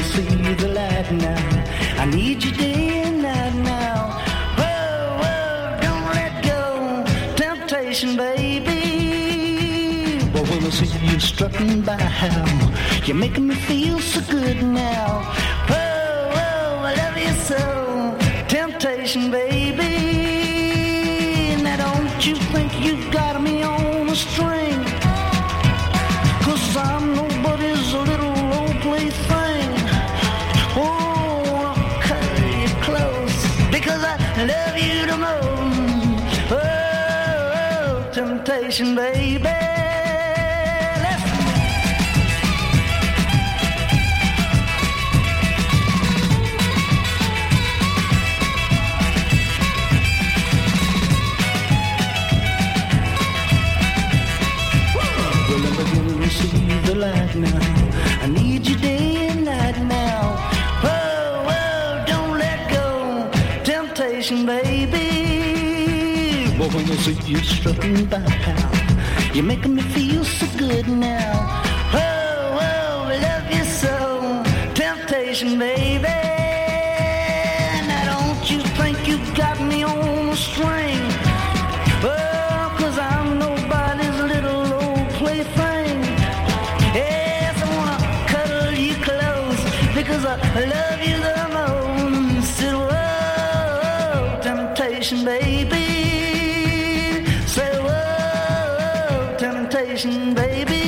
see the light now. I need you day and night now. Whoa, whoa, don't let go. Temptation, baby. Well, when I see you strutting by, how you're making me feel so good now. Whoa, whoa, I love you so. Temptation, baby. Now don't you think you've got me on a string? 'Cause I'm nobody's little old plaything. Oh, I'll cut you close because I love you the most. Oh, temptation, baby. See the light now. I need you day and night now. Whoa, whoa, don't let go. Temptation, baby. Well, when I see you strutting by, how you're making me feel so good now. Whoa, whoa, I love you so. Temptation, baby. Now don't you think you got me on a string? Oh, 'cause I'm nobody's little old plaything. Yes, I wanna cuddle you close because I love you the most. Whoa, temptation, baby. Say, whoa, temptation, baby.